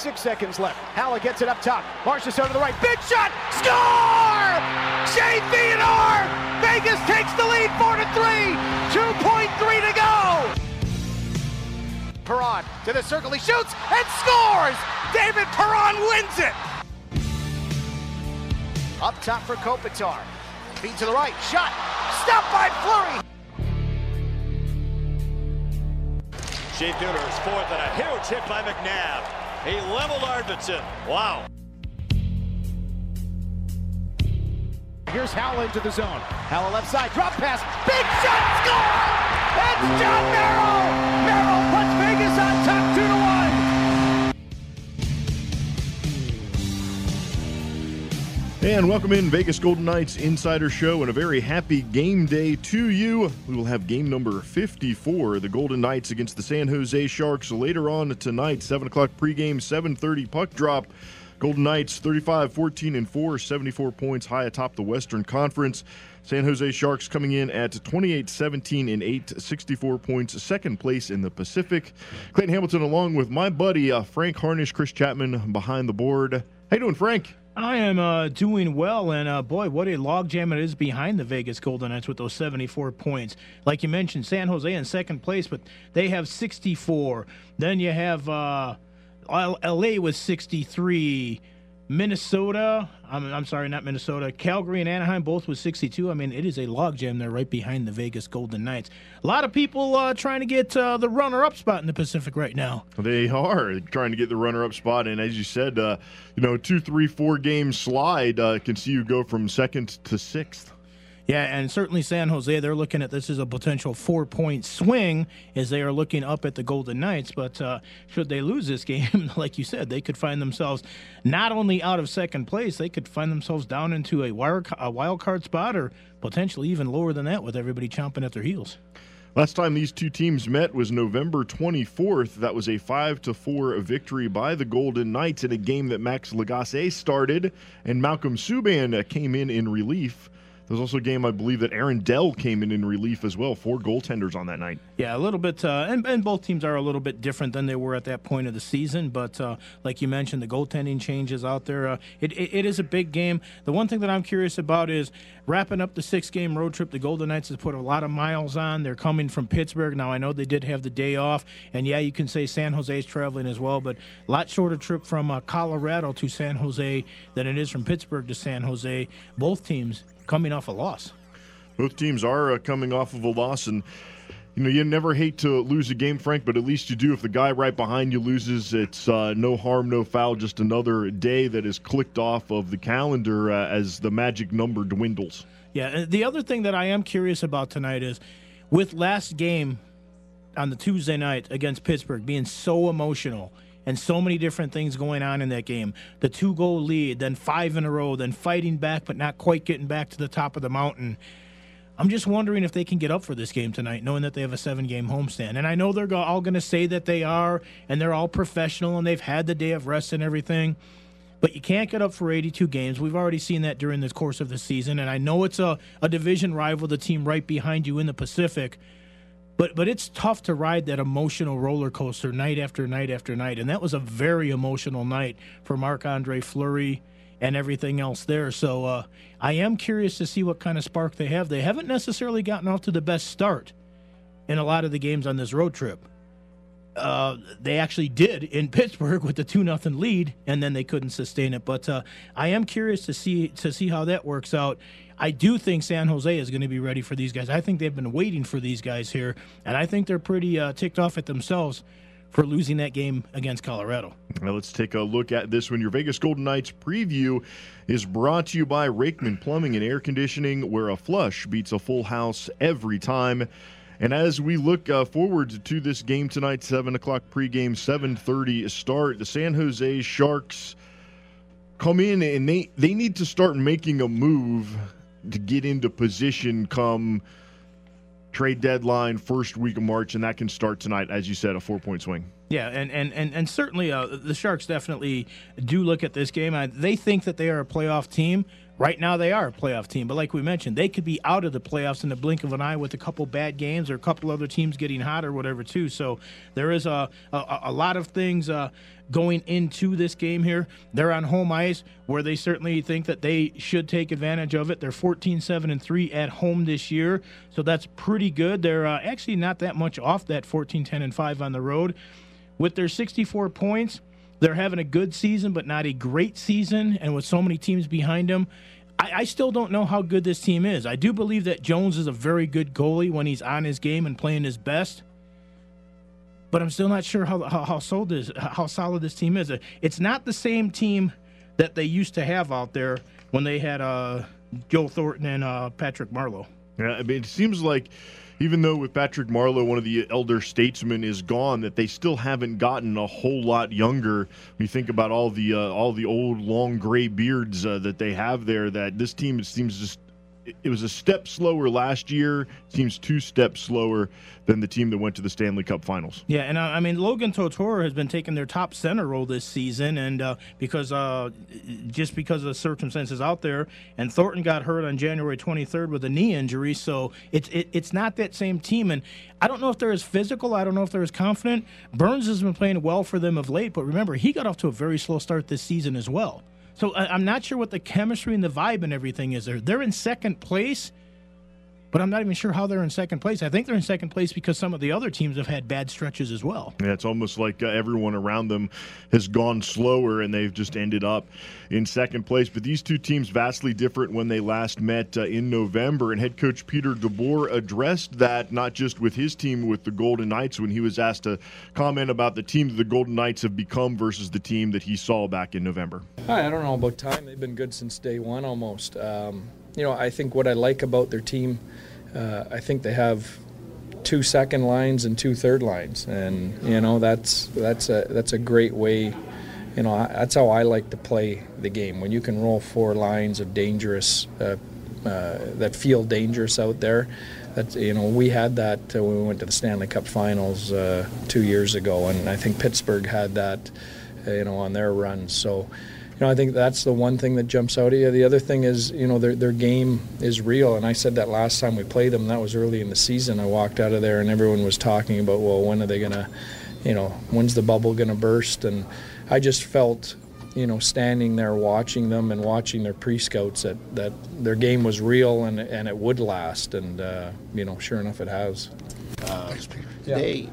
6 seconds left. Halla gets it up top. Marchessault to the right. Big shot. Score! Shea Theodore! Vegas takes the lead 4-3. 2.3 to go. Perron to the circle. He shoots and scores! David Perron wins it! Up top for Kopitar. Feed to the right. Shot. Stopped by Fleury. Shea Theodore's fourth and a huge hit by McNabb. He leveled Arvidsson. Wow. Here's Howell into the zone. Howell left side. Drop pass. Big shot. Score! It's John Merrill. Merrill puts Vegas on top 2-1. And welcome in Vegas Golden Knights Insider Show and a very happy game day to you. We will have game number 54, the Golden Knights against the San Jose Sharks later on tonight, 7 o'clock pregame, 7:30 puck drop. Golden Knights 35-14-4, 74 points high atop the Western Conference. San Jose Sharks coming in at 28-17-8, 64 points, second place in the Pacific. Clayton Hamilton along with my buddy Frank Harnish, Chris Chapman behind the board. How you doing, Frank? I am doing well, and boy, what a logjam it is behind the Vegas Golden Knights with those 74 points. Like you mentioned, San Jose in second place, but they have 64. Then you have LA with 63. Minnesota, I'm sorry, not Minnesota, Calgary and Anaheim both with 62. I mean, it is a logjam there right behind the Vegas Golden Knights. A lot of people trying to get the runner-up spot in the Pacific right now. They are trying to get the runner-up spot, and as you said, 2, 3, 4 game slide can see you go from second to sixth. Yeah, and certainly San Jose, they're looking at this as a potential 4-point swing as they are looking up at the Golden Knights. But should they lose this game, like you said, they could find themselves not only out of second place, they could find themselves down into a wild card spot or potentially even lower than that with everybody chomping at their heels. Last time these two teams met was November 24th. That was a 5-4 victory by the Golden Knights in a game that Max Lagacé started and Malcolm Subban came in relief. There was also a game, I believe, that Aaron Dell came in relief as well. 4 goaltenders on that night. Yeah, a little bit, and both teams are a little bit different than they were at that point of the season. But like you mentioned, the goaltending changes out there. It is a big game. The one thing that I'm curious about is wrapping up the 6-game road trip. The Golden Knights has put a lot of miles on. They're coming from Pittsburgh. Now, I know they did have the day off. And, yeah, you can say San Jose's traveling as well. But a lot shorter trip from Colorado to San Jose than it is from Pittsburgh to San Jose. Both teams coming off a loss. Both teams are coming off of a loss, and you never hate to lose a game, Frank, but at least you do. If the guy right behind you loses, it's no harm, no foul, just another day that is clicked off of the calendar as the magic number dwindles. Yeah, the other thing that I am curious about tonight is with last game on the Tuesday night against Pittsburgh being so emotional and so many different things going on in that game. The 2-goal lead, then 5 in a row, then fighting back but not quite getting back to the top of the mountain. I'm just wondering if they can get up for this game tonight, knowing that they have a 7-game homestand. And I know they're all going to say that they are, and they're all professional, and they've had the day of rest and everything. But you can't get up for 82 games. We've already seen that during the course of the season. And I know it's a division rival, the team right behind you in the Pacific. But it's tough to ride that emotional roller coaster night after night after night. And that was a very emotional night for Marc-Andre Fleury and everything else there. So I am curious to see what kind of spark they have. They haven't necessarily gotten off to the best start in a lot of the games on this road trip. They actually did in Pittsburgh with the 2-0 lead, and then they couldn't sustain it. But I am curious to see how that works out. I do think San Jose is going to be ready for these guys. I think they've been waiting for these guys here, and I think they're pretty ticked off at themselves for losing that game against Colorado. Now let's take a look at this one. Your Vegas Golden Knights preview is brought to you by Rakeman Plumbing and Air Conditioning, where a flush beats a full house every time. And as we look forward to this game tonight, 7 o'clock pregame, 7:30 start, the San Jose Sharks come in and they need to start making a move to get into position come trade deadline, first week of March, and that can start tonight, as you said, a 4-point swing. Yeah, and certainly the Sharks definitely do look at this game. They think that they are a playoff team, Right now they are a playoff team, but like we mentioned, they could be out of the playoffs in the blink of an eye with a couple bad games or a couple other teams getting hot or whatever too. So there is a lot of things going into this game here. They're on home ice where they certainly think that they should take advantage of it. They're 14-7-3 at home this year, so that's pretty good. They're actually not that much off that 14-10-5 on the road. With their 64 points, they're having a good season, but not a great season. And with so many teams behind them, I still don't know how good this team is. I do believe that Jones is a very good goalie when he's on his game and playing his best. But I'm still not sure how solid this team is. It's not the same team that they used to have out there when they had Joe Thornton and Patrick Marleau. Yeah, I mean, it seems like even though with Patrick Marleau, one of the elder statesmen, is gone, that they still haven't gotten a whole lot younger. When you think about all the old long gray beards that they have there, that this team seems just. It was a step slower last year. Seems 2 steps slower than the team that went to the Stanley Cup Finals. Yeah, and I mean, Logan Tortora has been taking their top center role this season, and because of the circumstances out there, and Thornton got hurt on January 23rd with a knee injury, so it's not that same team. And I don't know if they're as physical. I don't know if they're as confident. Burns has been playing well for them of late, but remember, he got off to a very slow start this season as well. So I'm not sure what the chemistry and the vibe and everything is there. They're in second place, but I'm not even sure how they're in second place. I think they're in second place because some of the other teams have had bad stretches as well. Yeah, it's almost like everyone around them has gone slower, and they've just ended up in second place. But these two teams vastly different when they last met in November, and head coach Peter DeBoer addressed that not just with his team, with the Golden Knights, when he was asked to comment about the team that the Golden Knights have become versus the team that he saw back in November. I don't know about time. They've been good since day one almost. I think what I like about their team, I think they have 2 second lines and 2 third lines, and that's a great way. That's how I like to play the game. When you can roll 4 lines of dangerous that feel dangerous out there. That's, we had that when we went to the Stanley Cup Finals 2 years ago, and I think Pittsburgh had that, on their run. So. I think that's the one thing that jumps out at you. The other thing is, their game is real. And I said that last time we played them. That was early in the season. I walked out of there and everyone was talking about, well, when are they going to, when's the bubble going to burst? And I just felt, standing there watching them and watching their pre-scouts that their game was real and it would last. And, sure enough, it has. Today,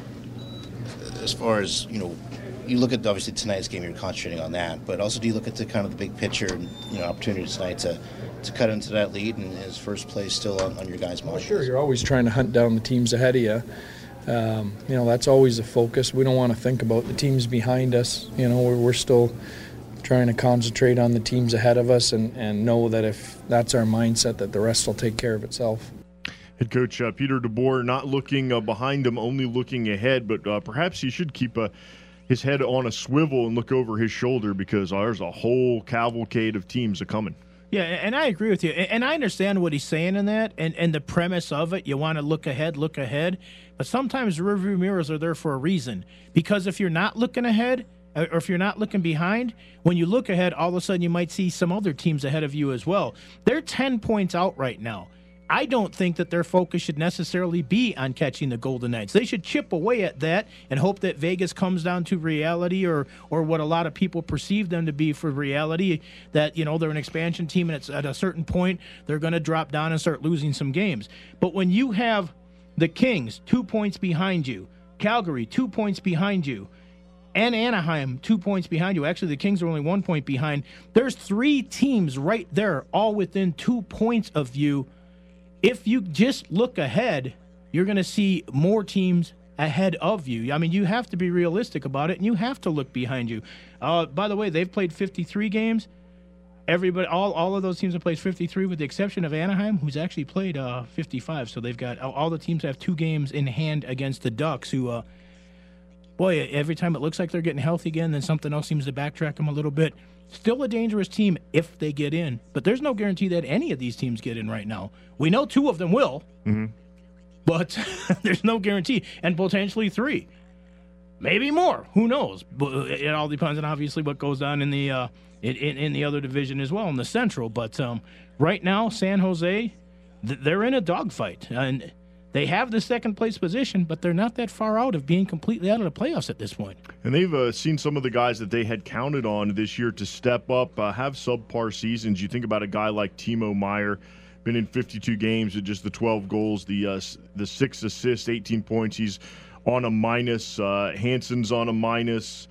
as far as, you look at obviously tonight's game, you're concentrating on that, but also do you look at the kind of the big picture and opportunity tonight to cut into that lead and his first place still on your guys' mind? Well, sure, you're always trying to hunt down the teams ahead of you. That's always a focus. We don't want to think about the teams behind us. We're still trying to concentrate on the teams ahead of us and know that if that's our mindset, that the rest will take care of itself. Head coach Peter DeBoer not looking behind him, only looking ahead, but perhaps he should keep his head on a swivel and look over his shoulder because there's a whole cavalcade of teams coming. Yeah, and I agree with you. And I understand what he's saying in that and the premise of it. You want to look ahead. But sometimes rearview mirrors are there for a reason. Because if you're not looking ahead or if you're not looking behind, when you look ahead, all of a sudden you might see some other teams ahead of you as well. They're 10 points out right now. I don't think that their focus should necessarily be on catching the Golden Knights. They should chip away at that and hope that Vegas comes down to reality or what a lot of people perceive them to be for reality, that, they're an expansion team and it's at a certain point they're going to drop down and start losing some games. But when you have the Kings 2 points behind you, Calgary 2 points behind you, and Anaheim 2 points behind you. Actually, the Kings are only 1 point behind. There's 3 teams right there all within 2 points of you. If you just look ahead, you're going to see more teams ahead of you. I mean, you have to be realistic about it, and you have to look behind you. By the way, they've played 53 games. Everybody, all of those teams have played 53 with the exception of Anaheim, who's actually played 55. So they've got all the teams have 2 games in hand against the Ducks, who, every time it looks like they're getting healthy again, then something else seems to backtrack them a little bit. Still a dangerous team if they get in, but there's no guarantee that any of these teams get in right now. We know 2 of them will, but there's no guarantee, and potentially 3, maybe more. Who knows? But it all depends on obviously what goes on in the in the other division as well, in the Central. But right now, San Jose, they're in a dogfight. And they have the second-place position, but they're not that far out of being completely out of the playoffs at this point. And they've seen some of the guys that they had counted on this year to step up, have subpar seasons. You think about a guy like Timo Meier, been in 52 games with just the 12 goals, the 6 assists, 18 points. He's on a minus. Hansen's on a minus.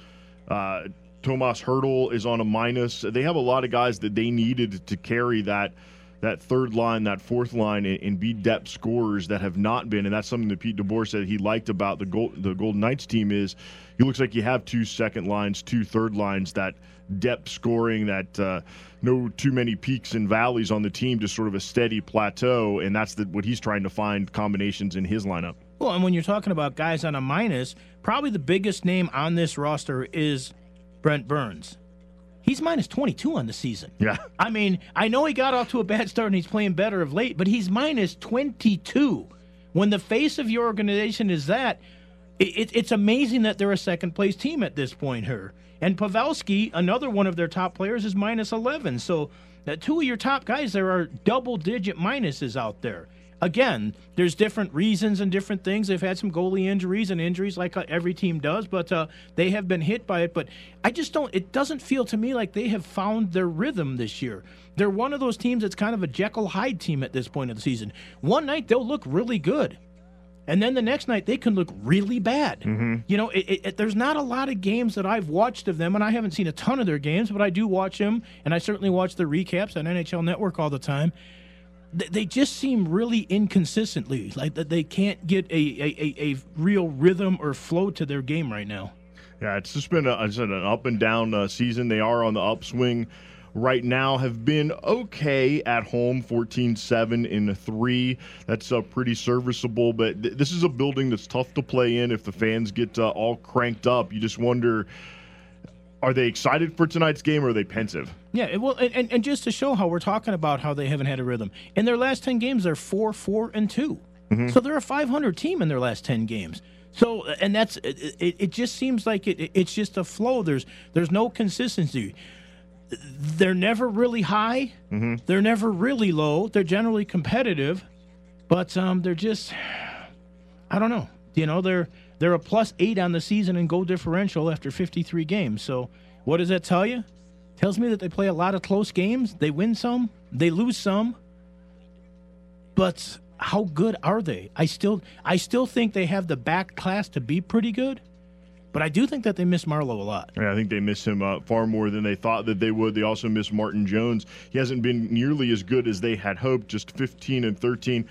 Tomas Hertl is on a minus. They have a lot of guys that they needed to carry that third line, that fourth line, and be depth scorers that have not been. And that's something that Pete DeBoer said he liked about the Golden Knights team is he looks like you have 2 second lines, 2 third lines, that depth scoring, that no too many peaks and valleys on the team, just sort of a steady plateau. And that's what he's trying to find combinations in his lineup. Well, and when you're talking about guys on a minus, probably the biggest name on this roster is Brent Burns. He's minus 22 on the season. Yeah. I mean, I know he got off to a bad start and he's playing better of late, but he's minus 22. When the face of your organization is that, it's amazing that they're a second-place team at this point here. And Pavelski, another one of their top players, is minus 11. So 2 of your top guys, there are double-digit minuses out there. Again, there's different reasons and different things. They've had some goalie injuries and injuries like every team does, but they have been hit by it. But I just don't – it doesn't feel to me like they have found their rhythm this year. They're one of those teams that's kind of a Jekyll Hyde team at this point of the season. One night they'll look really good, and then the next night they can look really bad. Mm-hmm. You know, there's not a lot of games that I've watched of them, and I haven't seen a ton of their games, but I do watch them, and I certainly watch the recaps on NHL Network all the time. They just seem really inconsistently, like that they can't get a real rhythm or flow to their game right now. Yeah, it's just been an up and down season. They are on the upswing right now, have been okay at home, 14-7-3. That's pretty serviceable, but this is a building that's tough to play in if the fans get all cranked up. You just wonder, are they excited for tonight's game or are they pensive? Yeah, well, and just to show how we're talking about how they haven't had a rhythm. In their last 10 games, they're 4-4-2. Mm-hmm. So they're a 500 team in their last 10 games. So, and that's it just seems like it's just a flow. There's no consistency. They're never really high. Mm-hmm. They're never really low. They're generally competitive, but they're just, I don't know. You know, they're a +8 on the season in goal differential after 53 games. So what does that tell you? Tells me that they play a lot of close games. They win some, they lose some. But how good are they? I still think they have the back class to be pretty good. But I do think that they miss Marleau a lot. Yeah, I think they miss him far more than they thought that they would. They also miss Martin Jones. He hasn't been nearly as good as they had hoped, just 15-13.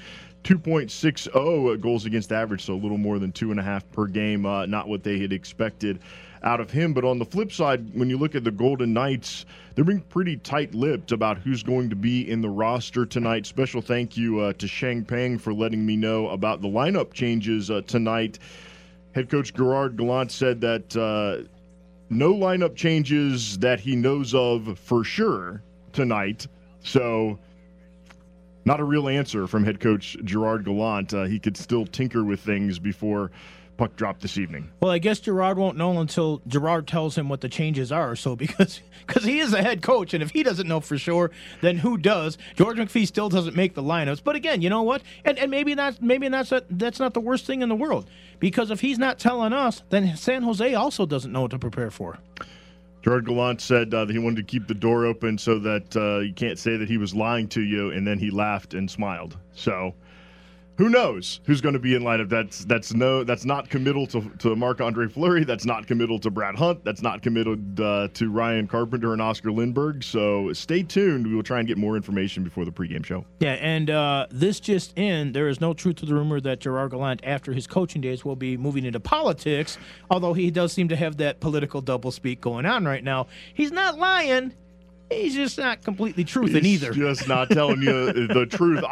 2.60 goals against average, so a little more than 2.5 per game. Not what they had expected out of him. But on the flip side, when you look at the Golden Knights, they're being pretty tight-lipped about who's going to be in the roster tonight. Special thank you to Sheng Peng for letting me know about the lineup changes tonight. Head coach Gerard Gallant said that no lineup changes that he knows of for sure tonight. So not a real answer from head coach Gerard Gallant. He could still tinker with things before puck drop this evening. Well, I guess Gerard won't know until Gerard tells him what the changes are. So because he is the head coach, and if he doesn't know for sure, then who does? George McPhee still doesn't make the lineups. But again, you know what? And maybe that's not the worst thing in the world, because if he's not telling us, then San Jose also doesn't know what to prepare for. Gerard Gallant said that he wanted to keep the door open so that you can't say that he was lying to you, and then he laughed and smiled. So who knows who's going to be in lineup? That's not committal to Marc-Andre Fleury. That's not committal to Brad Hunt. That's not committed to Ryan Carpenter and Oscar Lindberg. So stay tuned. We will try and get more information before the pregame show. Yeah, and this just in, there is no truth to the rumor that Gerard Gallant, after his coaching days, will be moving into politics, although he does seem to have that political doublespeak going on right now. He's not lying. He's just not completely truthing either. He's just not telling you the truth.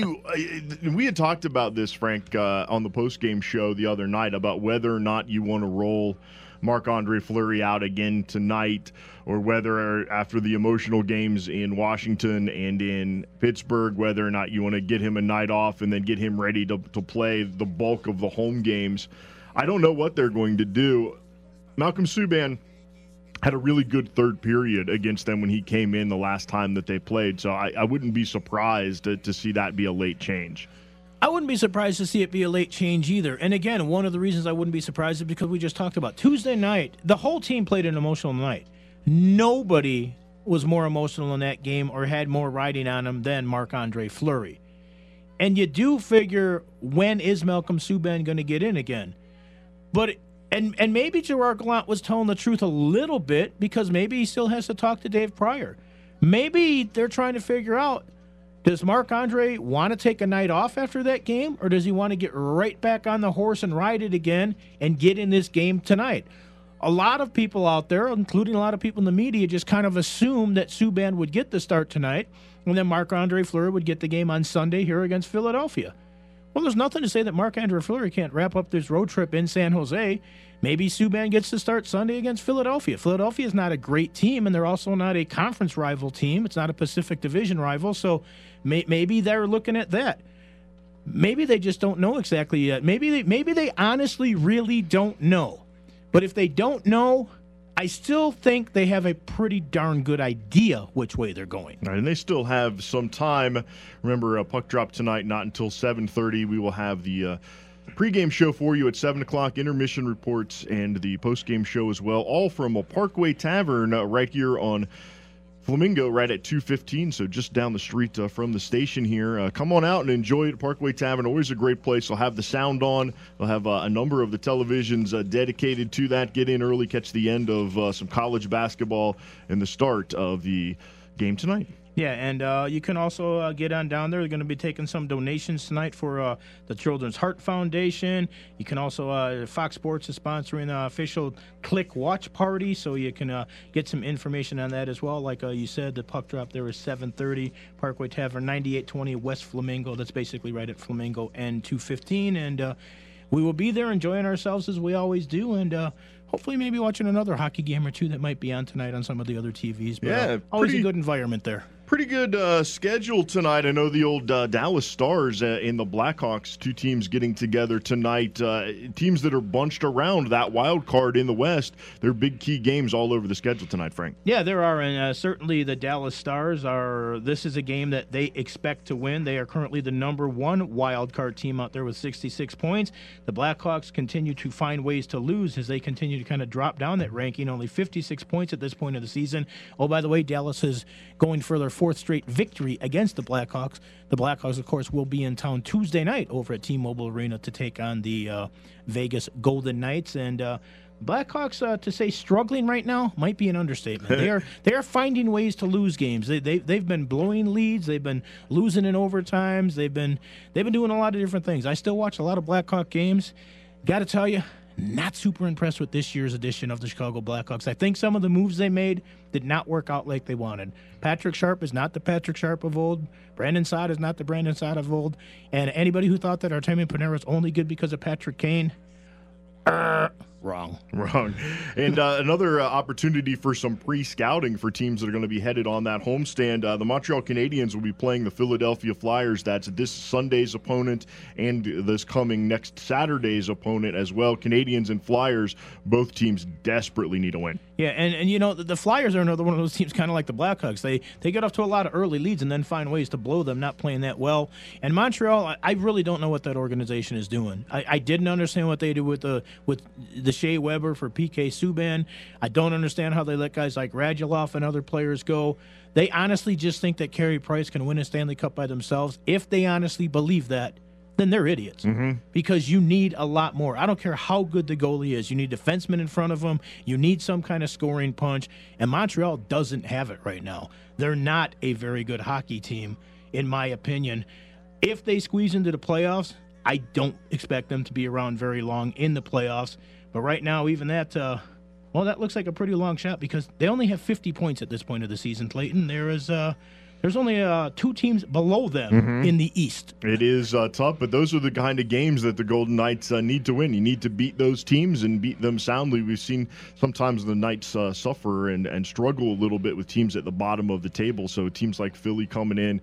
We had talked about this, Frank, on the postgame show the other night about whether or not you want to roll Marc-Andre Fleury out again tonight, or whether after the emotional games in Washington and in Pittsburgh, whether or not you want to get him a night off and then get him ready to play the bulk of the home games. I don't know what they're going to do. Malcolm Subban had a really good third period against them when he came in the last time that they played. So I wouldn't be surprised to see that be a late change. I wouldn't be surprised to see it be a late change either. And again, one of the reasons I wouldn't be surprised is because we just talked about Tuesday night, the whole team played an emotional night. Nobody was more emotional in that game or had more riding on him than Marc-Andre Fleury. And you do figure, when is Malcolm Subban going to get in again? But and maybe Gerard Gallant was telling the truth a little bit, because maybe he still has to talk to Dave Pryor. Maybe they're trying to figure out, does Marc-Andre want to take a night off after that game, or does he want to get right back on the horse and ride it again and get in this game tonight? A lot of people out there, including a lot of people in the media, just kind of assumed that Subban would get the start tonight, and then Marc-Andre Fleury would get the game on Sunday here against Philadelphia. Well, there's nothing to say that Marc-Andre Fleury can't wrap up this road trip in San Jose. Maybe Subban gets to start Sunday against Philadelphia. Philadelphia is not a great team, and they're also not a conference rival team. It's not a Pacific Division rival, so maybe they're looking at that. Maybe they just don't know exactly yet. Maybe they honestly really don't know. But if they don't know, I still think they have a pretty darn good idea which way they're going. All right, and they still have some time. Remember, puck drop tonight, not until 7:30. We will have the pregame show for you at 7 o'clock, intermission reports, and the postgame show as well, all from a Parkway Tavern right here on Flamingo, right at 215, so just down the street from the station here. Come on out and enjoy it. Parkway Tavern, always a great place. They'll have the sound on. They'll have a number of the televisions dedicated to that. Get in early, catch the end of some college basketball and the start of the game tonight. Yeah, and you can also get on down there. They're going to be taking some donations tonight for the Children's Heart Foundation. You can also, Fox Sports is sponsoring the official Click Watch Party, so you can get some information on that as well. Like you said, the puck drop there is 7:30, Parkway Tavern, 9820 West Flamingo. That's basically right at Flamingo and 215. And we will be there enjoying ourselves as we always do, and hopefully maybe watching another hockey game or two that might be on tonight on some of the other TVs. But yeah, always a good environment there. Pretty good schedule tonight. I know the old Dallas Stars and the Blackhawks, two teams getting together tonight. Teams that are bunched around that wild card in the West. They're big key games all over the schedule tonight, Frank. Yeah, there are, and certainly the Dallas Stars are. This is a game that they expect to win. They are currently the number one wild card team out there with 66 points. The Blackhawks continue to find ways to lose as they continue to kind of drop down that ranking. Only 56 points at this point of the season. Oh, by the way, Dallas is going for their fourth straight victory against the Blackhawks. The Blackhawks, of course, will be in town Tuesday night over at T-Mobile Arena to take on the Vegas Golden Knights. And Blackhawks, to say struggling right now, might be an understatement. They are finding ways to lose games. They've been blowing leads. They've been losing in overtimes. They've been doing a lot of different things. I still watch a lot of Blackhawk games. Got to tell you, not super impressed with this year's edition of the Chicago Blackhawks. I think some of the moves they made did not work out like they wanted. Patrick Sharp is not the Patrick Sharp of old. Brandon Saad is not the Brandon Saad of old. And anybody who thought that Artemi Panarin is only good because of Patrick Kane, wrong. And another opportunity for some pre-scouting for teams that are going to be headed on that homestand. The Montreal Canadiens will be playing the Philadelphia Flyers. That's this Sunday's opponent and this coming next Saturday's opponent as well. Canadiens and Flyers, both teams desperately need a win. Yeah, and you know, the Flyers are another one of those teams kind of like the Blackhawks. They get off to a lot of early leads and then find ways to blow them, not playing that well. And Montreal, I really don't know what that organization is doing. I didn't understand what they do with the Shea Weber for PK Subban. I don't understand how they let guys like Radulov and other players go. They honestly just think that Carey Price can win a Stanley Cup by themselves. If they honestly believe that, then they're idiots. Because you need a lot more. I don't care how good the goalie is. You need defensemen in front of them. You need some kind of scoring punch. And Montreal doesn't have it right now. They're not a very good hockey team, in my opinion. If they squeeze into the playoffs, I don't expect them to be around very long in the playoffs. But right now, even that, that looks like a pretty long shot because they only have 50 points at this point of the season, Clayton. There's only two teams below them in the East. It is tough, but those are the kind of games that the Golden Knights need to win. You need to beat those teams and beat them soundly. We've seen sometimes the Knights suffer and struggle a little bit with teams at the bottom of the table. So teams like Philly coming in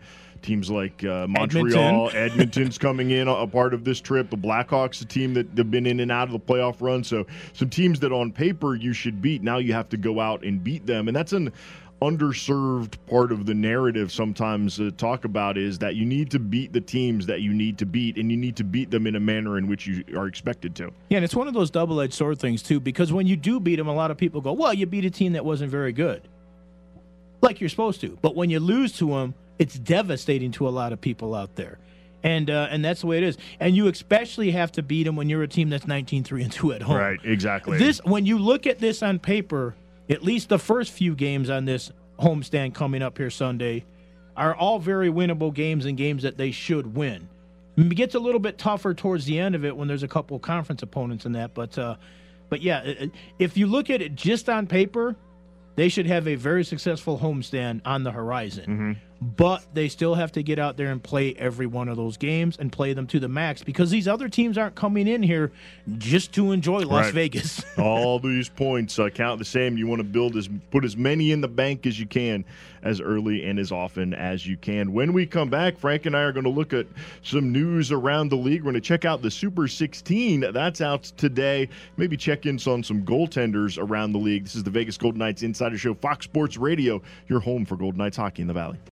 Teams like Montreal, Edmonton's coming in a part of this trip. The Blackhawks, a team that have been in and out of the playoff run. So some teams that on paper you should beat. Now you have to go out and beat them. And that's an underserved part of the narrative sometimes to talk about, is that you need to beat the teams that you need to beat, and you need to beat them in a manner in which you are expected to. Yeah, and it's one of those double-edged sword things, too, because when you do beat them, a lot of people go, well, you beat a team that wasn't very good. Like you're supposed to. But when you lose to them, it's devastating to a lot of people out there. And that's the way it is. And you especially have to beat them when you're a team that's 19-3-2 at home. Right, exactly. When you look at this on paper, at least the first few games on this homestand coming up here Sunday are all very winnable games and games that they should win. It gets a little bit tougher towards the end of it when there's a couple of conference opponents in that. But yeah, if you look at it just on paper, they should have a very successful homestand on the horizon. Mm-hmm. But they still have to get out there and play every one of those games and play them to the max, because these other teams aren't coming in here just to enjoy Las Vegas. All these points count the same. You want to put as many in the bank as you can, as early and as often as you can. When we come back, Frank and I are going to look at some news around the league. We're going to check out the Super 16. That's out today. Maybe check in on some goaltenders around the league. This is the Vegas Golden Knights Insider Show, Fox Sports Radio, your home for Golden Knights hockey in the Valley.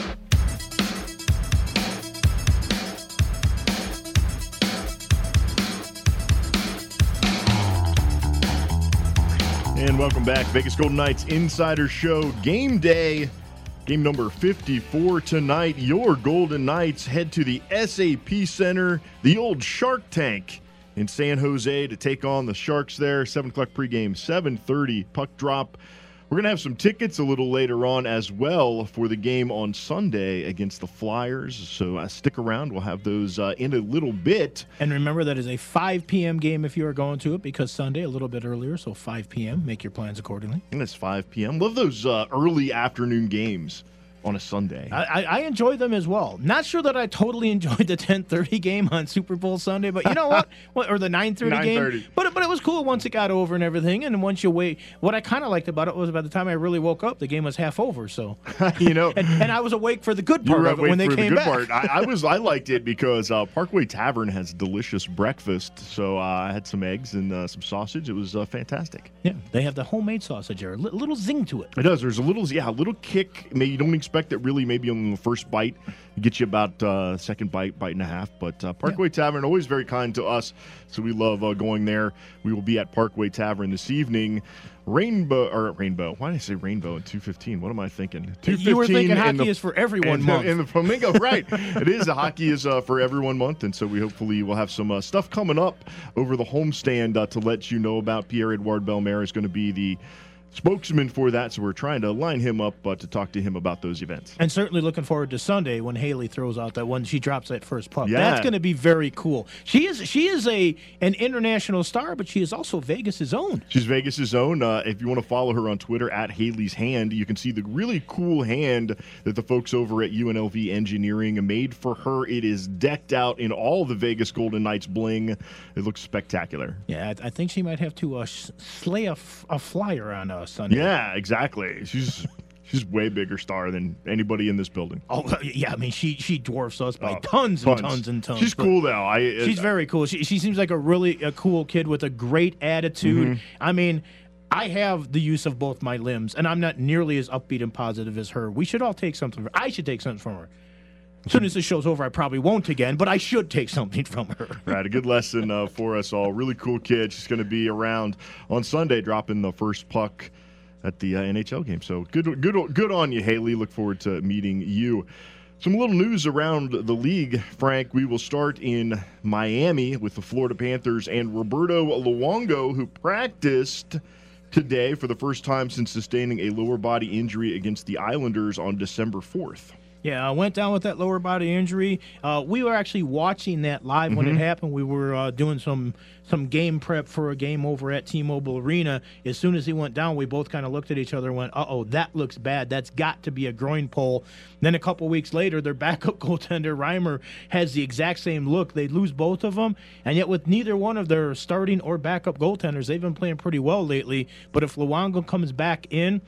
And welcome back. Vegas Golden Knights Insider Show, game day. Game number 54 tonight. Your Golden Knights head to the SAP Center, the old Shark Tank in San Jose, to take on the Sharks there. 7 o'clock pregame, 7:30 puck drop. We're going to have some tickets a little later on as well for the game on Sunday against the Flyers. So stick around. We'll have those in a little bit. And remember, that is a 5 p.m. game if you are going to it, because Sunday a little bit earlier, so 5 p.m. Make your plans accordingly. And it's 5 p.m. Love those early afternoon games on a Sunday. I enjoy them as well. Not sure that I totally enjoyed the 10:30 game on Super Bowl Sunday, but you know what? Or the 9:30 game. But it was cool once it got over and everything. And once you wait, what I kind of liked about it was by the time I really woke up, the game was half over. So you know, and I was awake for the good part of it when they came back. I liked it because Parkway Tavern has delicious breakfast. So I had some eggs and some sausage. It was fantastic. Yeah, they have the homemade sausage there. A little zing to it. It does. There's a little kick. Maybe you don't expect that really maybe on the first bite. Get you about second bite and a half. But Parkway Tavern, always very kind to us, so we love going there. We will be at Parkway Tavern this evening. Rainbow. Why did I say rainbow at 2:15? What am I thinking? 2:15. You were thinking hockey is for everyone month. In the Flamingo, right. It is. Hockey is for everyone month, and so we hopefully will have some stuff coming up over the homestand to let you know about. Pierre-Edouard Bellemare is going to be the spokesman for that, so we're trying to line him up to talk to him about those events. And certainly looking forward to Sunday when Haley throws out that one. She drops that first puck. Yeah. That's going to be very cool. She is an international star, but she is also Vegas's own. She's Vegas's own. If you want to follow her on Twitter at Haley's Hand, you can see the really cool hand that the folks over at UNLV Engineering made for her. It is decked out in all the Vegas Golden Knights bling. It looks spectacular. Yeah, I think she might have to slay a flyer on Sunday. Yeah, exactly. She's way bigger star than anybody in this building. Oh yeah, I mean she dwarfs us by tons and tons and tons. She's cool though. She's very cool. She seems like a cool kid with a great attitude. Mm-hmm. I mean, I have the use of both my limbs, and I'm not nearly as upbeat and positive as her. We should all take something. I should take something from her. As soon as this show's over, I probably won't again, but I should take something from her. Right, a good lesson for us all. Really cool kid. She's going to be around on Sunday, dropping the first puck at the NHL game. So good on you, Haley. Look forward to meeting you. Some little news around the league, Frank. We will start in Miami with the Florida Panthers and Roberto Luongo, who practiced today for the first time since sustaining a lower body injury against the Islanders on December 4th. Yeah, I went down with that lower body injury. We were actually watching that live when it happened. We were doing some game prep for a game over at T-Mobile Arena. As soon as he went down, we both kind of looked at each other and went, uh-oh, that looks bad. That's got to be a groin pull. Then a couple weeks later, their backup goaltender, Reimer, has the exact same look. They lose both of them, and yet with neither one of their starting or backup goaltenders, they've been playing pretty well lately. But if Luongo comes back in,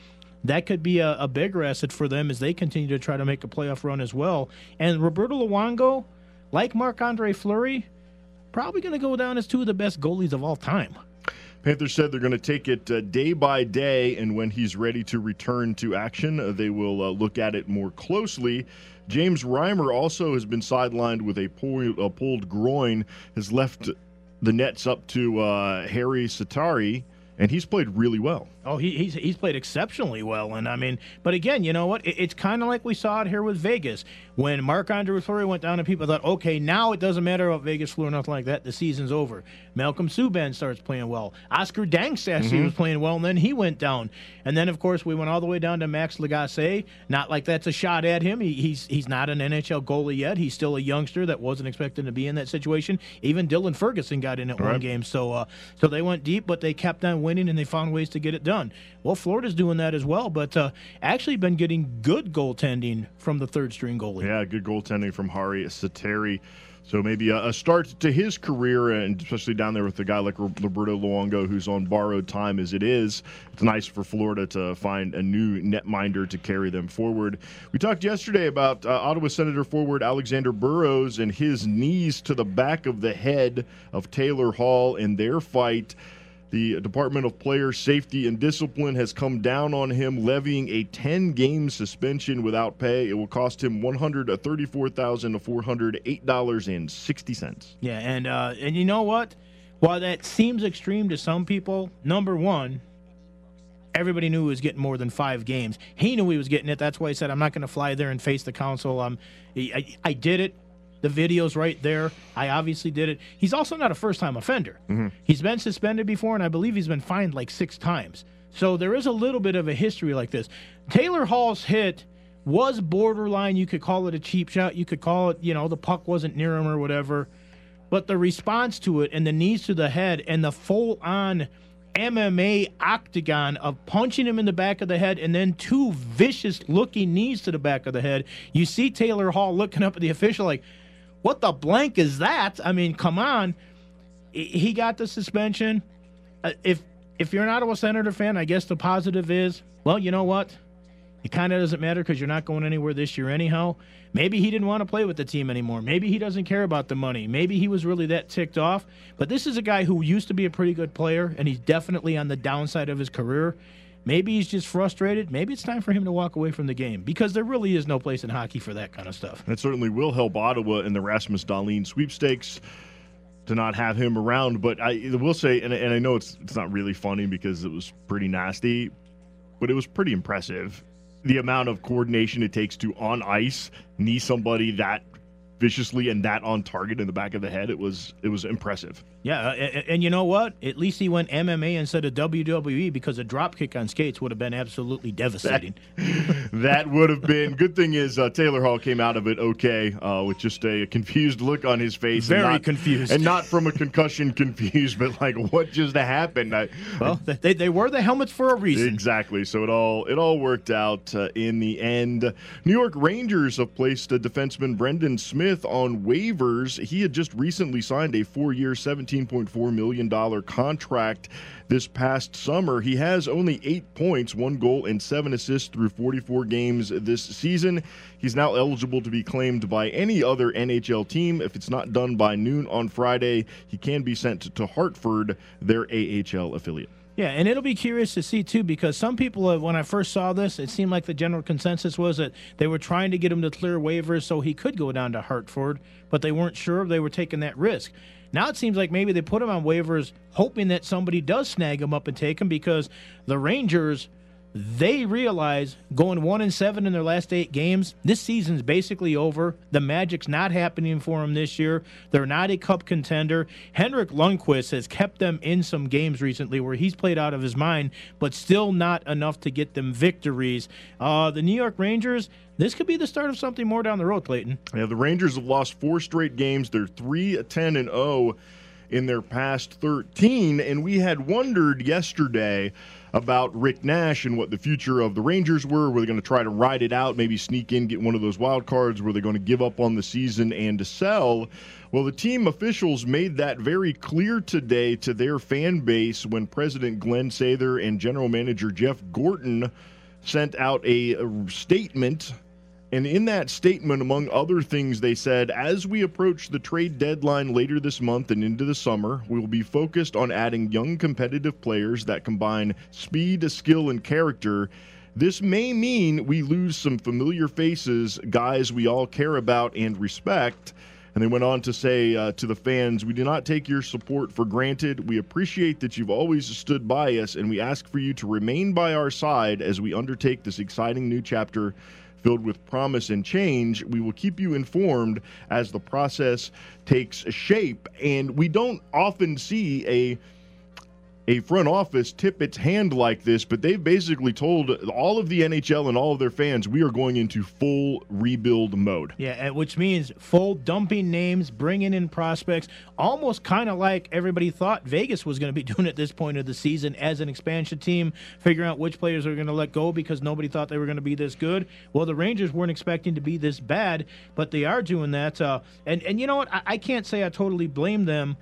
that could be a bigger asset for them as they continue to try to make a playoff run as well. And Roberto Luongo, like Marc-Andre Fleury, probably going to go down as two of the best goalies of all time. Panthers said they're going to take it day by day, and when he's ready to return to action, they will look at it more closely. James Reimer also has been sidelined with a pulled groin, has left the Nets up to Harry Satari, and he's played really well. Oh, he's played exceptionally well. And, I mean, but again, you know what? It's kind of like we saw it here with Vegas. When Marc-Andre Fleury went down and people thought, okay, now it doesn't matter about Vegas flu or nothing like that. The season's over. Malcolm Subban starts playing well. Oscar Dansk was playing well, and then he went down. And then, of course, we went all the way down to Max Lagacé. Not like that's a shot at him. He's not an NHL goalie yet. He's still a youngster that wasn't expected to be in that situation. Even Dylan Ferguson got in at one game. So they went deep, but they kept on winning, and they found ways to get it done. Well, Florida's doing that as well, but actually been getting good goaltending from the third-string goalie. Yeah, good goaltending from Harry Sateri. So maybe a start to his career, and especially down there with a guy like Roberto Luongo, who's on borrowed time as it is. It's nice for Florida to find a new netminder to carry them forward. We talked yesterday about Ottawa Senator forward Alexander Burrows and his knees to the back of the head of Taylor Hall in their fight. The Department of Player Safety and Discipline has come down on him, levying a 10-game suspension without pay. It will cost him $134,408.60. Yeah, and you know what? While that seems extreme to some people, number one, everybody knew he was getting more than 5 games. He knew he was getting it. That's why he said, I'm not going to fly there and face the council. I did it. The video's right there. I obviously did it. He's also not a first-time offender. He's been suspended before, and I believe he's been fined like 6 times. So there is a little bit of a history like this. Taylor Hall's hit was borderline. You could call it a cheap shot. You could call it, the puck wasn't near him or whatever. But the response to it and the knees to the head and the full-on MMA octagon of punching him in the back of the head and then 2 vicious-looking knees to the back of the head, you see Taylor Hall looking up at the official like, what the blank is that? I mean, come on. He got the suspension. If you're an Ottawa Senator fan, I guess the positive is, well, you know what? It kind of doesn't matter because you're not going anywhere this year anyhow. Maybe he didn't want to play with the team anymore. Maybe he doesn't care about the money. Maybe he was really that ticked off. But this is a guy who used to be a pretty good player, and he's definitely on the downside of his career. Maybe he's just frustrated. Maybe it's time for him to walk away from the game because there really is no place in hockey for that kind of stuff. That certainly will help Ottawa in the Rasmus Dahlin sweepstakes to not have him around. But I will say, and I know it's not really funny because it was pretty nasty, but it was pretty impressive. The amount of coordination it takes to, on ice, knee somebody that viciously and that on target in the back of the head, it was impressive. Yeah, and you know what? At least he went MMA instead of WWE because a drop kick on skates would have been absolutely devastating. That would have been. Good thing is Taylor Hall came out of it okay with just a confused look on his face. Very confused. And not from a concussion confused, but like, what just happened? Well, they wear the helmets for a reason. Exactly. So it all worked out in the end. New York Rangers have placed defenseman Brendan Smith on waivers. He had just recently signed a 4-year, $17.4 million contract this past summer. He has only 8 points, 1 goal, and 7 assists through 44 games this season. He's now eligible to be claimed by any other NHL team. If it's not done by noon on Friday, he can be sent to Hartford, their AHL affiliate. Yeah, and it'll be curious to see, too, because some people, when I first saw this, it seemed like the general consensus was that they were trying to get him to clear waivers so he could go down to Hartford, but they weren't sure if they were taking that risk. Now it seems like maybe they put him on waivers hoping that somebody does snag him up and take him because the Rangers, they realize going 1-7 in their last 8 games, this season's basically over. The Magic's not happening for them this year. They're not a cup contender. Henrik Lundqvist has kept them in some games recently where he's played out of his mind, but still not enough to get them victories. The New York Rangers, this could be the start of something more down the road, Clayton. Yeah, the Rangers have lost 4 straight games. They're 3-10-0 in their past 13, and we had wondered yesterday about Rick Nash and what the future of the Rangers were. Were they going to try to ride it out, maybe sneak in, get one of those wild cards? Were they going to give up on the season and to sell? Well, the team officials made that very clear today to their fan base when President Glenn Sather and General Manager Jeff Gorton sent out a statement. And in that statement, among other things, they said, as we approach the trade deadline later this month and into the summer, we will be focused on adding young competitive players that combine speed, skill, and character. This may mean we lose some familiar faces, guys we all care about and respect. And they went on to say to the fans, we do not take your support for granted. We appreciate that you've always stood by us, and we ask for you to remain by our side as we undertake this exciting new chapter filled with promise and change. We will keep you informed as the process takes shape. And we don't often see a front office tip its hand like this, but they've basically told all of the NHL and all of their fans, we are going into full rebuild mode. Yeah, which means full dumping names, bringing in prospects, almost kind of like everybody thought Vegas was going to be doing at this point of the season as an expansion team, figuring out which players are going to let go because nobody thought they were going to be this good. Well, the Rangers weren't expecting to be this bad, but they are doing that. And you know what? I can't say I totally blame them.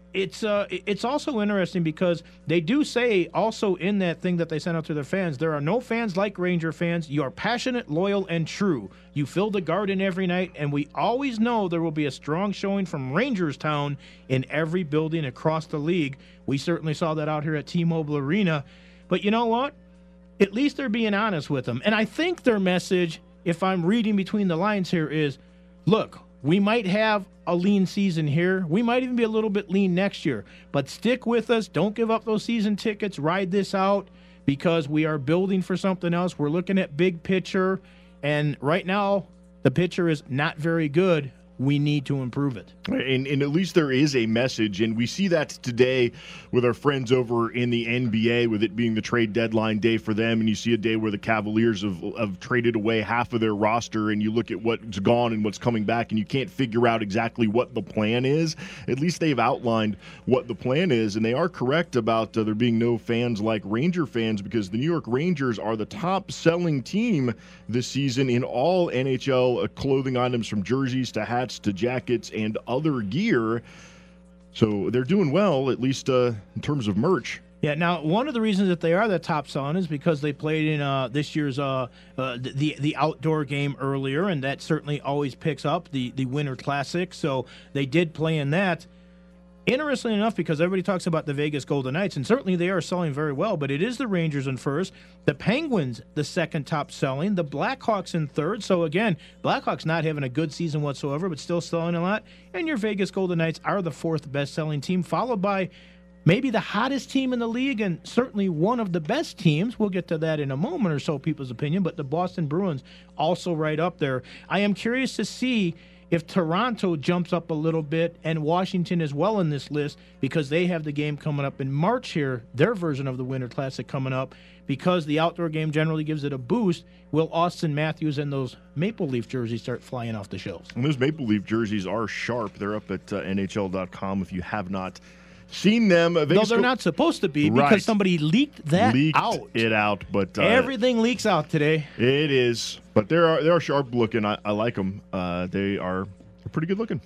It's also interesting because they do say also in that thing that they sent out to their fans, there are no fans like Ranger fans. You are passionate, loyal, and true. You fill the garden every night, and we always know there will be a strong showing from Rangers Town in every building across the league. We certainly saw that out here at T-Mobile Arena. But you know what? At least they're being honest with them. And I think their message, if I'm reading between the lines here, is, look, we might have a lean season here. We might even be a little bit lean next year. But stick with us. Don't give up those season tickets. Ride this out because we are building for something else. We're looking at big picture. And right now, the picture is not very good. We need to improve it. And at least there is a message, and we see that today with our friends over in the NBA, with it being the trade deadline day for them, and you see a day where the Cavaliers have traded away half of their roster, and you look at what's gone and what's coming back, and you can't figure out exactly what the plan is. At least they've outlined what the plan is, and they are correct about there being no fans like Ranger fans, because the New York Rangers are the top-selling team this season in all NHL clothing items, from jerseys to hats to jackets and other gear. So they're doing well, at least in terms of merch. Yeah, now one of the reasons that they are the top selling is because they played in this year's the outdoor game earlier, and that certainly always picks up the Winter Classic. So they did play in that. Interestingly enough, because everybody talks about the Vegas Golden Knights, and certainly they are selling very well, but it is the Rangers in first, the Penguins the second top selling, the Blackhawks in third. So again, Blackhawks not having a good season whatsoever, but still selling a lot. And your Vegas Golden Knights are the fourth best selling team, followed by maybe the hottest team in the league and certainly one of the best teams. We'll get to that in a moment or so, people's opinion, but the Boston Bruins also right up there. I am curious to see if Toronto jumps up a little bit, and Washington as well in this list, because they have the game coming up in March here, their version of the Winter Classic coming up, because the outdoor game generally gives it a boost. Will Austin Matthews and those Maple Leaf jerseys start flying off the shelves? And those Maple Leaf jerseys are sharp. They're up at NHL.com if you have not seen them. No, they're not supposed to be, because somebody leaked it out. But everything leaks out today. It is, but they are sharp looking. I like them. They're pretty good looking.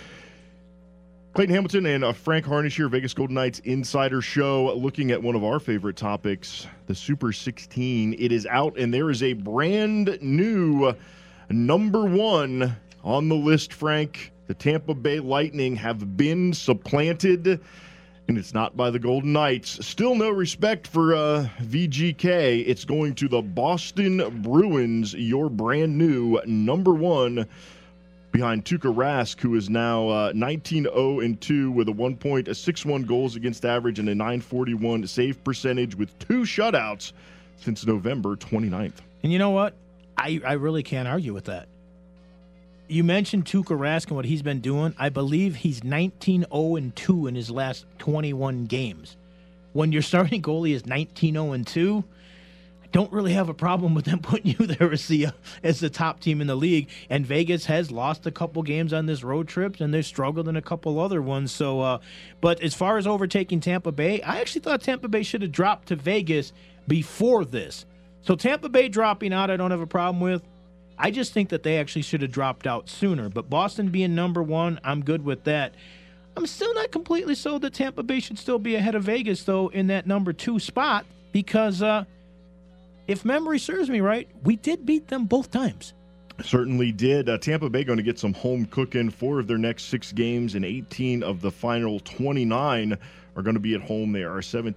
Clayton Hamilton and Frank Harnish here, Vegas Golden Knights Insider Show, looking at one of our favorite topics, the Super 16. It is out, and there is a brand new number one on the list, Frank. The Tampa Bay Lightning have been supplanted, and it's not by the Golden Knights. Still no respect for VGK. It's going to the Boston Bruins, your brand new number one, behind Tuukka Rask, who is now 19-0-2 with a 1.61 goals against average and a .941 save percentage with 2 shutouts since November 29th. And you know what? I really can't argue with that. You mentioned Tuukka Rask and what he's been doing. I believe he's 19-0-2 in his last 21 games. When your starting goalie is 19-0-2, I don't really have a problem with them putting you there as the top team in the league. And Vegas has lost a couple games on this road trip, and they've struggled in a couple other ones. So, but as far as overtaking Tampa Bay, I actually thought Tampa Bay should have dropped to Vegas before this. So Tampa Bay dropping out, I don't have a problem with. I just think that they actually should have dropped out sooner. But Boston being number one, I'm good with that. I'm still not completely sold that Tampa Bay should still be ahead of Vegas, though, in that number 2 spot, because if memory serves me right, we did beat them both times. Certainly did. Tampa Bay going to get some home cooking. 4 of their next 6 games and 18 of the final 29 are going to be at home. They are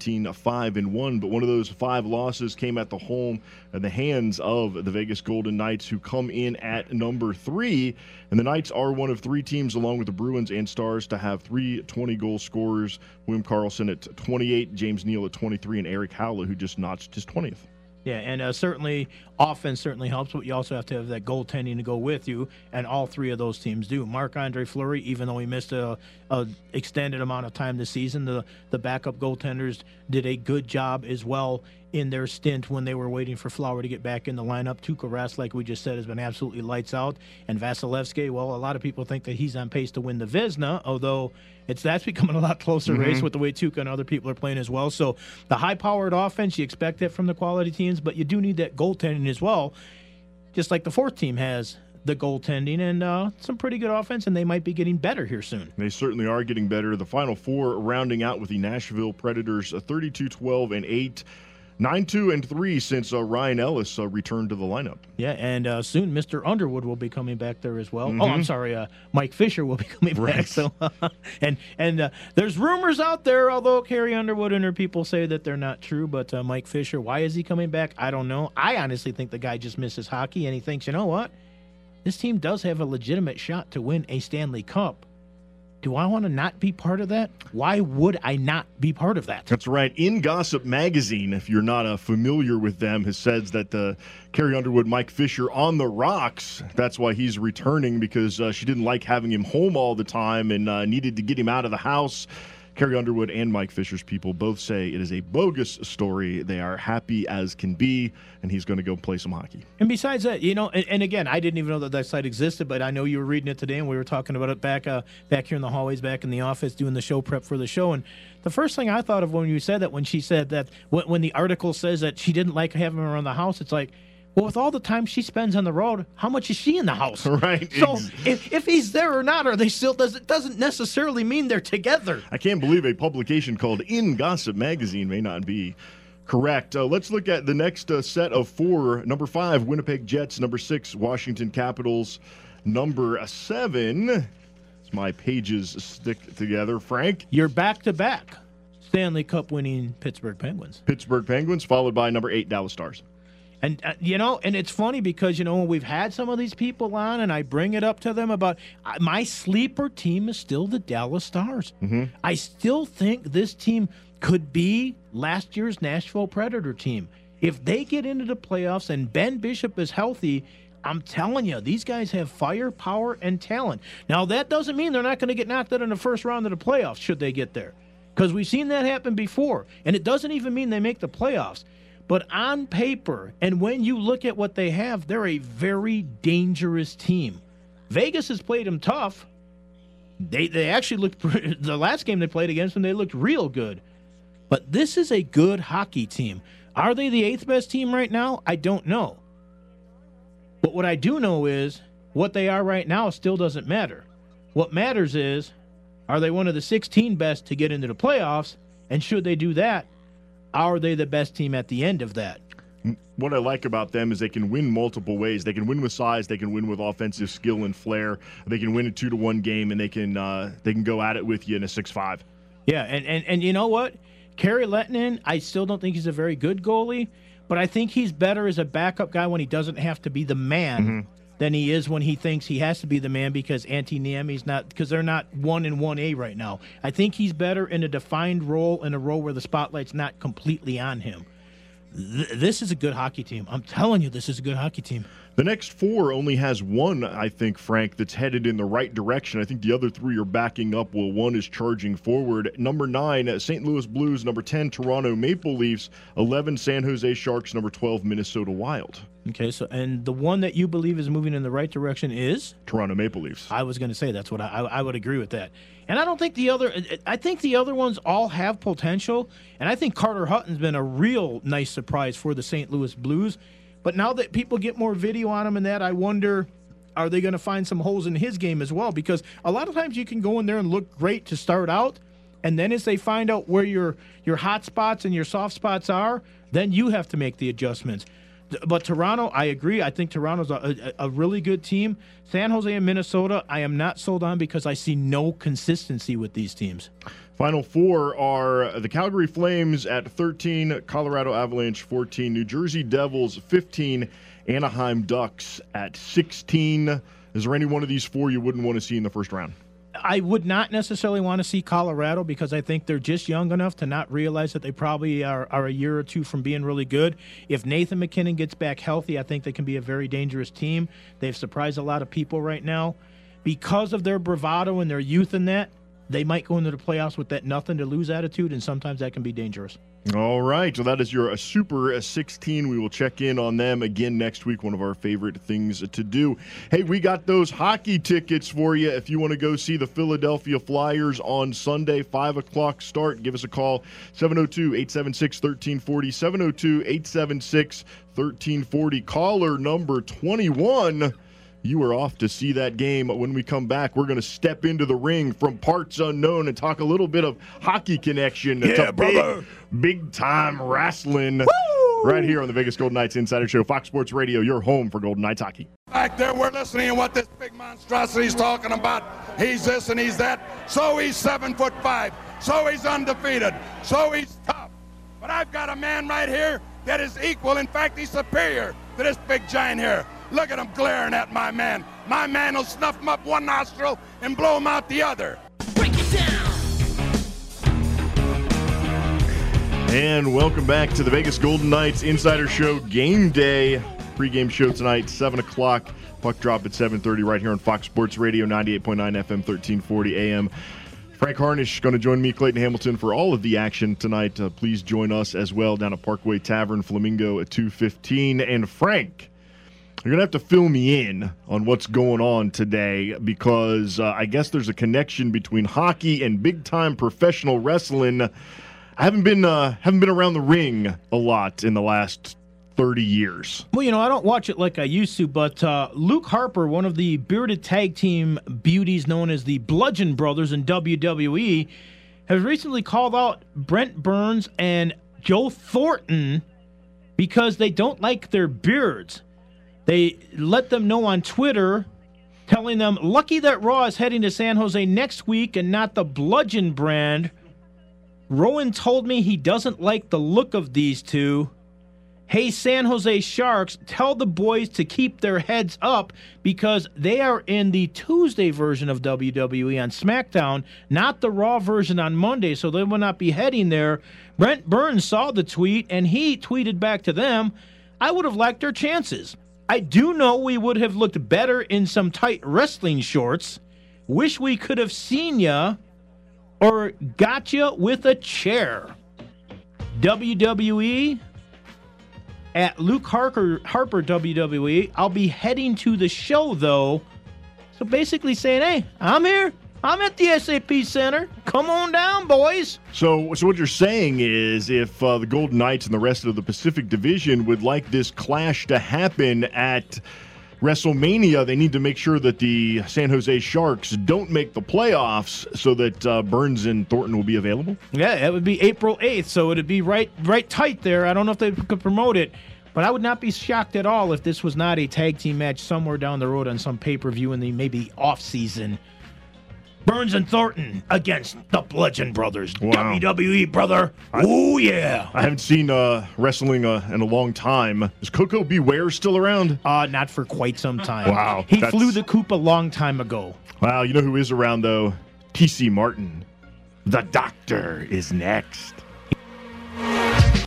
17-5-1, but one of those 5 losses came at the hands of the Vegas Golden Knights, who come in at number 3. And the Knights are one of 3 teams, along with the Bruins and Stars, to have 3 20-goal scorers. William Karlsson at 28, James Neal at 23, and Eric Howlett, who just notched his 20th. Yeah, and certainly offense certainly helps, but you also have to have that goaltending to go with you, and all 3 of those teams do. Marc-Andre Fleury, even though he missed a extended amount of time this season, the backup goaltenders did a good job as well in their stint when they were waiting for Flower to get back in the lineup. Tuukka Rask, like we just said, has been absolutely lights out. And Vasilevsky, well, a lot of people think that he's on pace to win the Vezina, although that's becoming a lot closer race with the way Tuukka and other people are playing as well. So the high-powered offense, you expect that from the quality teams, but you do need that goaltending as well, just like the 4th team has the goaltending and some pretty good offense, and they might be getting better here soon. They certainly are getting better. The final 4 rounding out with the Nashville Predators, 32-12-8. 9-2-3 since Ryan Ellis returned to the lineup. Yeah, and soon Mr. Underwood will be coming back there as well. Oh, I'm sorry, Mike Fisher will be coming back. So, and there's rumors out there, although Carrie Underwood and her people say that they're not true. But Mike Fisher, why is he coming back? I don't know. I honestly think the guy just misses hockey, and he thinks, you know what? This team does have a legitimate shot to win a Stanley Cup. Do I want to not be part of that? Why would I not be part of that? That's right. In Gossip Magazine, if you're not familiar with them, has said that Carrie Underwood, Mike Fisher on the rocks. That's why he's returning, because she didn't like having him home all the time and needed to get him out of the house. Carrie Underwood and Mike Fisher's people both say it is a bogus story. They are happy as can be, and he's going to go play some hockey. And besides that, and again, I didn't even know that site existed, but I know you were reading it today, and we were talking about it back here in the hallways, back in the office, doing the show prep for the show. And the first thing I thought of when you said that, when she said that, when the article says that she didn't like having him around the house, it's like, well, with all the time she spends on the road, how much is she in the house? Right. So if he's there or not, or they still doesn't necessarily mean they're together. I can't believe a publication called In Gossip Magazine may not be correct. Let's look at the next set of 4. Number 5, Winnipeg Jets. Number 6, Washington Capitals. Number 7, as my pages stick together, Frank. You're back-to-back Stanley Cup winning Pittsburgh Penguins. Pittsburgh Penguins, followed by number 8, Dallas Stars. And, and it's funny because, when we've had some of these people on and I bring it up to them about my sleeper team is still the Dallas Stars. Mm-hmm. I still think this team could be last year's Nashville Predator team. If they get into the playoffs and Ben Bishop is healthy, I'm telling you, these guys have firepower and talent. Now, that doesn't mean they're not going to get knocked out in the first round of the playoffs should they get there, because we've seen that happen before. And it doesn't even mean they make the playoffs. But on paper, and when you look at what they have, they're a very dangerous team. Vegas has played them tough. They actually looked, the last game they played against them, they looked real good. But this is a good hockey team. Are they the 8th best team right now? I don't know. But what I do know is what they are right now still doesn't matter. What matters is, are they one of the 16 best to get into the playoffs? And should they do that, are they the best team at the end of that? What I like about them is they can win multiple ways. They can win with size. They can win with offensive skill and flair. They can win a 2-1 game, and they can go at it with you in a 6-5. Yeah, and you know what? Kari Lehtonen, I still don't think he's a very good goalie, but I think he's better as a backup guy when he doesn't have to be the man than he is when he thinks he has to be the man because Antti Niemi's not, because they're not 1 and 1A right now. I think he's better in a defined role, in a role where the spotlight's not completely on him. This is a good hockey team. I'm telling you, this is a good hockey team. The next 4 only has one, I think, Frank, that's headed in the right direction. I think the other 3 are backing up while one is charging forward. Number 9, St. Louis Blues. Number 10, Toronto Maple Leafs. 11, San Jose Sharks. Number 12, Minnesota Wild. Okay, so and the one that you believe is moving in the right direction is? Toronto Maple Leafs. I was going to say that's what I would agree with that. And I don't think I think the other ones all have potential, and I think Carter Hutton's been a real nice surprise for the St. Louis Blues. But now that people get more video on him and that, I wonder, are they going to find some holes in his game as well? Because a lot of times you can go in there and look great to start out, and then as they find out where your hot spots and your soft spots are, then you have to make the adjustments. But Toronto, I agree. I think Toronto's a really good team. San Jose and Minnesota, I am not sold on because I see no consistency with these teams. Final four are the Calgary Flames at 13, Colorado Avalanche 14, New Jersey Devils 15, Anaheim Ducks at 16. Is there any one of these four you wouldn't want to see in the first round? I would not necessarily want to see Colorado because I think they're just young enough to not realize that they probably are a year or two from being really good. If Nathan McKinnon gets back healthy, I think they can be a very dangerous team. They've surprised a lot of people right now. Because of their bravado and their youth in that, they might go into the playoffs with that nothing-to-lose attitude, and sometimes that can be dangerous. All right, so that is your Super 16. We will check in on them again next week, one of our favorite things to do. Hey, we got those hockey tickets for you. If you want to go see the Philadelphia Flyers on Sunday, 5 o'clock start, give us a call, 702-876-1340, 702-876-1340. Caller number 21. You are off to see that game. When we come back, we're going to step into the ring from parts unknown and talk a little bit of hockey connection to brother. Big-time wrestling. Woo! Right here on the Vegas Golden Knights Insider Show. Fox Sports Radio, your home for Golden Knights hockey. Back there, we're listening to what this big monstrosity is talking about. He's this and he's that. So he's 7'5". So he's undefeated. So he's tough. But I've got a man right here that is equal. In fact, he's superior to this big giant here. Look at him glaring at my man. My man will snuff him up one nostril and blow him out the other. Break it down. And welcome back to the Vegas Golden Knights Insider Show Game Day. Pre-game show tonight, 7 o'clock. Puck drop at 7:30 right here on Fox Sports Radio, 98.9 FM, 1340 AM. Frank Harnish going to join me, Clayton Hamilton, for all of the action tonight. Please join us as well down at Parkway Tavern, Flamingo at 2:15. And Frank, you're going to have to fill me in on what's going on today because I guess there's a connection between hockey and big-time professional wrestling. I haven't been around the ring a lot in the last 30 years. Well, I don't watch it like I used to, but Luke Harper, one of the bearded tag team beauties known as the Bludgeon Brothers in WWE, has recently called out Brent Burns and Joe Thornton because they don't like their beards. They let them know on Twitter, telling them, lucky that Raw is heading to San Jose next week and not the Bludgeon brand. Rowan told me he doesn't like the look of these two. Hey, San Jose Sharks, tell the boys to keep their heads up because they are in the Tuesday version of WWE on SmackDown, not the Raw version on Monday, so they will not be heading there. Brent Burns saw the tweet, and he tweeted back to them, I would have liked our chances. I do know we would have looked better in some tight wrestling shorts. Wish we could have seen ya or got ya with a chair. WWE at Luke Harper WWE. I'll be heading to the show, though. So basically saying, hey, I'm here. I'm at the SAP Center. Come on down, boys. So what you're saying is if the Golden Knights and the rest of the Pacific Division would like this clash to happen at WrestleMania, they need to make sure that the San Jose Sharks don't make the playoffs so that Burns and Thornton will be available? Yeah, it would be April 8th, so it would be right tight there. I don't know if they could promote it, but I would not be shocked at all if this was not a tag team match somewhere down the road on some pay-per-view in the maybe off-season. Burns and Thornton against the Bludgeon Brothers. Wow. WWE, brother. Oh, yeah. I haven't seen wrestling in a long time. Is Coco Beware still around? Not for quite some time. Wow. He flew the coop a long time ago. Wow, you know who is around, though? TC Martin. The Doctor is next.